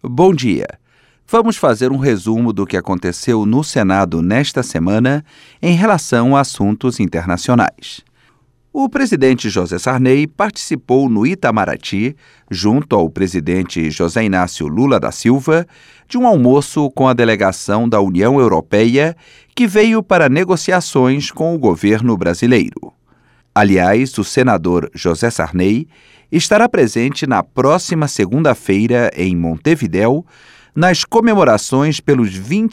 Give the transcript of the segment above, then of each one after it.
Bom dia. Vamos fazer um resumo do que aconteceu no Senado nesta semana em relação a assuntos internacionais. O presidente José Sarney participou no Itamaraty, junto ao presidente José Inácio Lula da Silva, de um almoço com a delegação da União Europeia que veio para negociações com o governo brasileiro. Aliás, o senador José Sarney estará presente na próxima segunda-feira em Montevidéu, nas comemorações pelos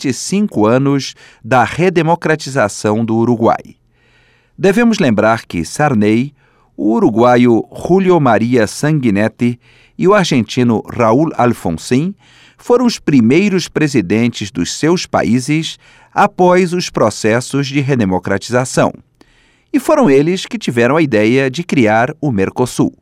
25 anos da redemocratização do Uruguai. Devemos lembrar que Sarney, o uruguaio Julio María Sanguinetti e o argentino Raúl Alfonsín foram os primeiros presidentes dos seus países após os processos de redemocratização. E foram eles que tiveram a ideia de criar o Mercosul.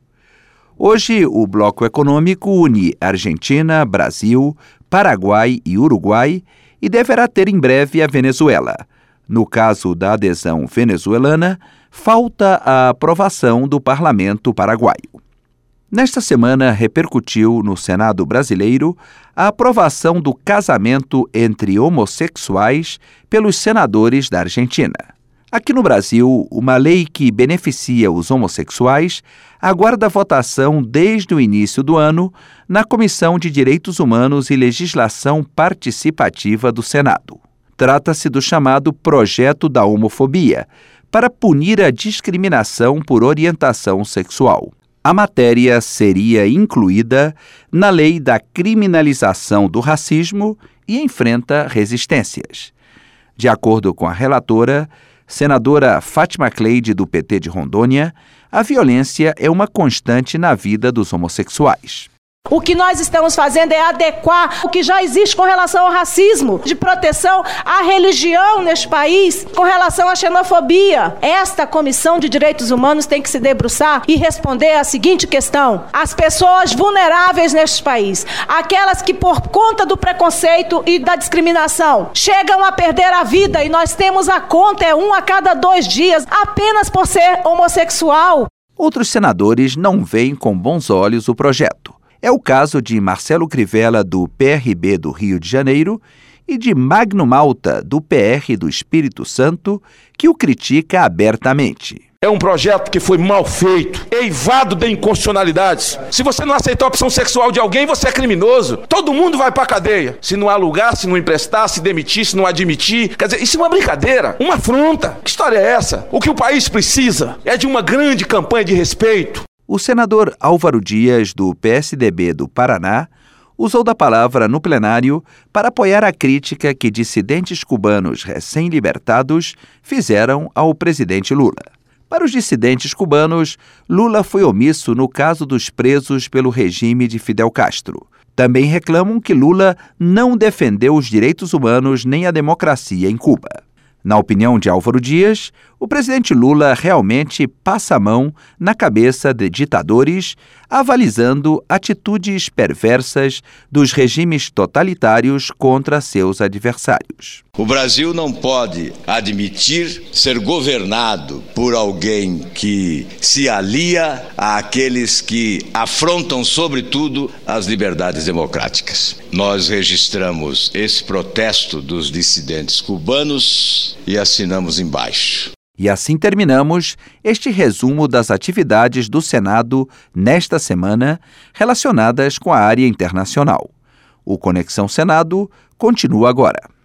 Hoje, o bloco econômico une Argentina, Brasil, Paraguai e Uruguai e deverá ter em breve a Venezuela. No caso da adesão venezuelana, falta a aprovação do parlamento paraguaio. Nesta semana, repercutiu no Senado brasileiro a aprovação do casamento entre homossexuais pelos senadores da Argentina. Aqui no Brasil, uma lei que beneficia os homossexuais aguarda votação desde o início do ano na Comissão de Direitos Humanos e Legislação Participativa do Senado. Trata-se do chamado Projeto da Homofobia, para punir a discriminação por orientação sexual. A matéria seria incluída na lei da criminalização do racismo e enfrenta resistências. De acordo com a relatora, senadora Fátima Cleide, do PT de Rondônia, a violência é uma constante na vida dos homossexuais. O que nós estamos fazendo é adequar o que já existe com relação ao racismo, de proteção à religião neste país, com relação à xenofobia. Esta Comissão de Direitos Humanos tem que se debruçar e responder a seguinte questão: as pessoas vulneráveis neste país, aquelas que por conta do preconceito e da discriminação chegam a perder a vida, e nós temos a conta, é 1 a cada 2 dias, apenas por ser homossexual. Outros senadores não veem com bons olhos o projeto. É o caso de Marcelo Crivella, do PRB do Rio de Janeiro, e de Magno Malta, do PR do Espírito Santo, que o critica abertamente. É um projeto que foi mal feito, eivado de inconstitucionalidades. Se você não aceitar a opção sexual de alguém, você é criminoso. Todo mundo vai pra cadeia. Se não alugar, se não emprestar, se demitir, se não admitir. Quer dizer, isso é uma brincadeira, uma afronta. Que história é essa? O que o país precisa é de uma grande campanha de respeito. O senador Álvaro Dias, do PSDB do Paraná, usou da palavra no plenário para apoiar a crítica que dissidentes cubanos recém-libertados fizeram ao presidente Lula. Para os dissidentes cubanos, Lula foi omisso no caso dos presos pelo regime de Fidel Castro. Também reclamam que Lula não defendeu os direitos humanos nem a democracia em Cuba. Na opinião de Álvaro Dias, o presidente Lula realmente passa a mão na cabeça de ditadores, avalizando atitudes perversas dos regimes totalitários contra seus adversários. O Brasil não pode admitir ser governado por alguém que se alia àqueles que afrontam, sobretudo, as liberdades democráticas. Nós registramos esse protesto dos dissidentes cubanos e assinamos embaixo. E assim terminamos este resumo das atividades do Senado nesta semana relacionadas com a área internacional. O Conexão Senado continua agora.